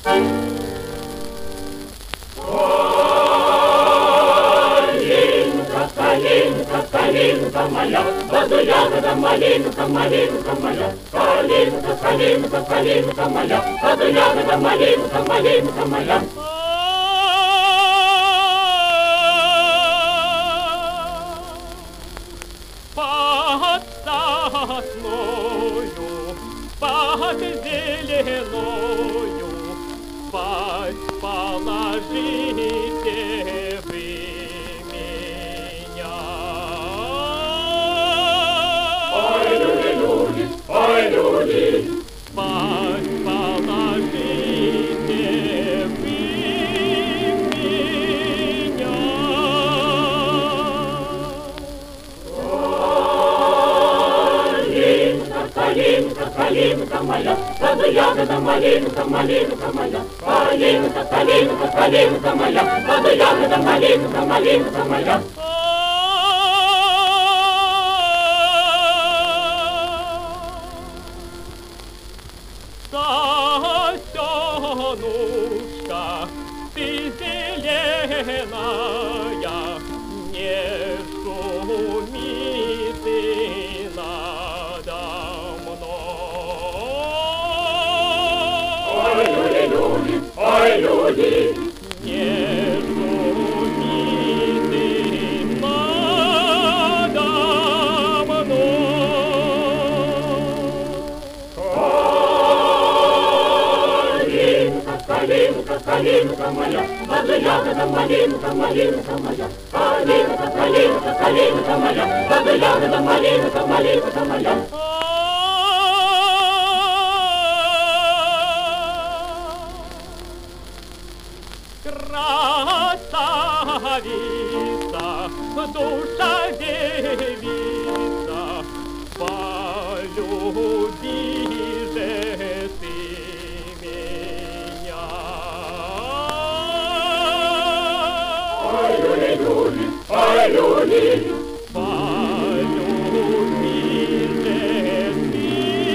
Калинка, калинка моя, воду ягода малинка, малинка моя. Калинка, калинка, калинка моя, воду ягода малинка, малинка моя. Под сосною, под зеленою, спать положите вы меня. Ой, люди, люди, ой, люди, спать положите вы меня. Калинка, калинка моя, воду ягода малинка, малинка моя. Калинка, калинка, калинка моя, воду ягода малинка, малинка моя. Сосенушка, ты зеленая, не шуми ты надо мной. Ой, люди, люди, ой, люди, Не шуми ты надо мной. калинка, калинка моя, воду ягода малинка, малинка моя. Калинка, калинка, калинка моя, воду ягода малинка, малинка моя. Красавица, душа девица, полюби же ты меня. Ой, люди, люди, ой, люди, Полюби же ты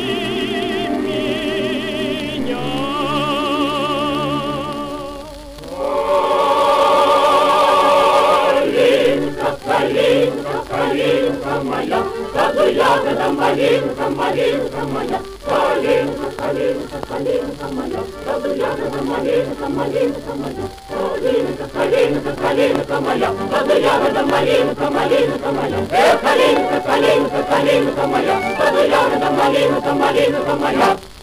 меня. калинка, калинка моя, воду ягода малинка, малинка моя. Калинка, калинка, калинка моя, воду ягода малинка, малинка моя. Калинка, калинка, калинка моя, воду ягода малинка, малинка моя. Калинка, калинка, калинка моя, воду ягода малинка, малинка моя.